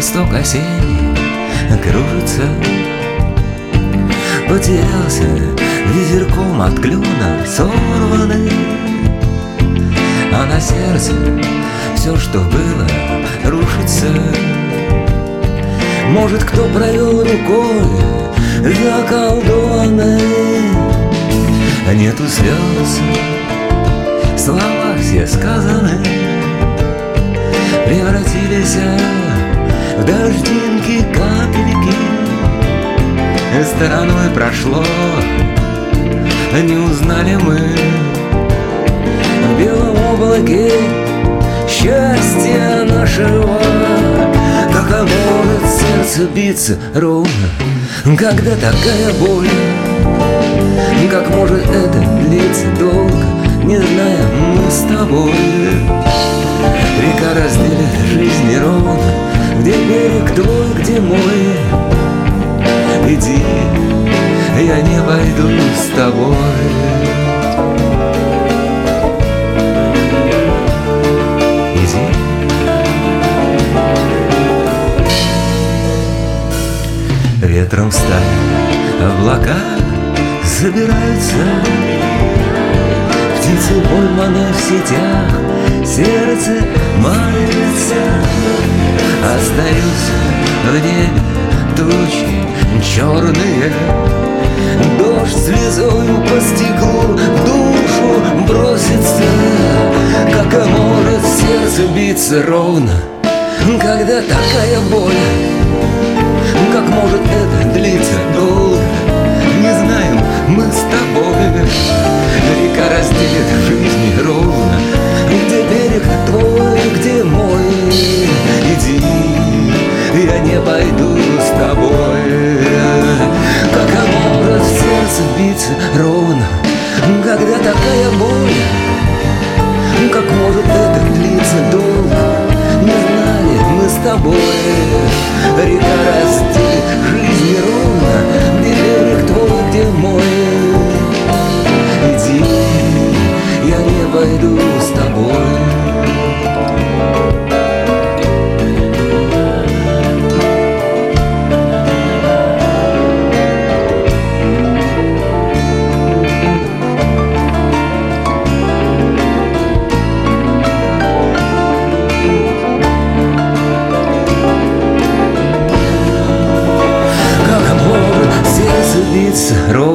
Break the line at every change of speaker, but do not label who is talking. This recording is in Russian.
листок осенний кружится. Потерялся ветерком от клена сорванный, а на сердце все, что было, рушится. Может, кто провел рукой заколдованной, нету слез, слова все сказаны превратились в дождинки, капельки. Стороной прошло, не узнали мы в белом облаке счастья нашего. Как может сердце биться ровно, когда такая боль? Как может это длиться долго, не зная мы с тобой? Река разделит жизнь неровно, где берег твой, где мой. Иди, я не пойду с тобой. Иди. Ветром стали облака собираются, птицы пойманы в сетях, сердце молится. Остаются в небе тучи черные, дождь слезою по стеклу в душу бросится. Как может сердце биться ровно, когда такая боль? Как может это длиться долго, не знаем мы с тобой. Река разделит жизнь ровно, где берег твой, где мой. Иди, я не пойду с тобой. Как может сердце биться ровно, когда такая боль? Как может это длиться долго, не знали мы с тобой. Река разделит жизнь ровно, где берег твой, где мой. Иди, я не пойду с тобой. Ровно,